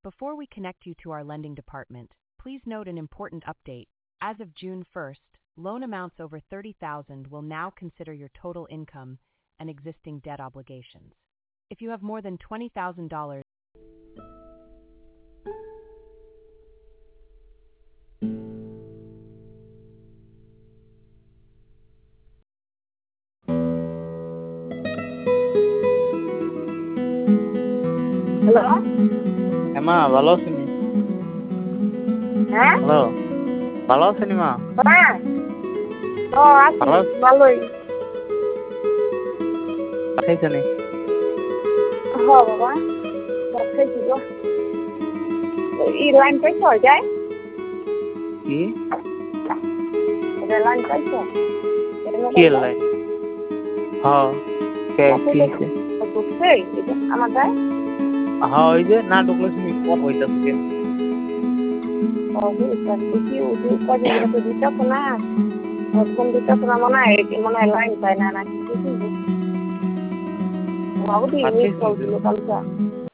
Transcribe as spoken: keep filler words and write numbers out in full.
Before we connect you to our lending department, please note an important update. As of June first, loan amounts over thirty thousand dollars will now consider your total income and existing debt obligations. If you have more than twenty thousand dollars, hello হ্যাঁ মা ভালো আছেনি? হ্যাঁ hello ভালো আছেনি মা? হ্যাঁ ও আছি ভালো আছ- ভালোই খাইছনি? হ বাবা ভাত খাইছি গো ই লাইন পাইছ যায় কি এটা লাইন পাইছ কি লাই? হ্যাঁ কে কি হইছে? ঢুকছে এটা আমার যায় হ্যাঁ ওই যে না ঢুকলে তুমি কল হইতাছে কেন? ও বুঝতে কি উঠু কদিন ধরে তো দিতেছ না একদম দিতেছ না মনে হয় মনে হয় লাইন পায় না না কিছু বাবু দিয়ে মিস করছিল কালকে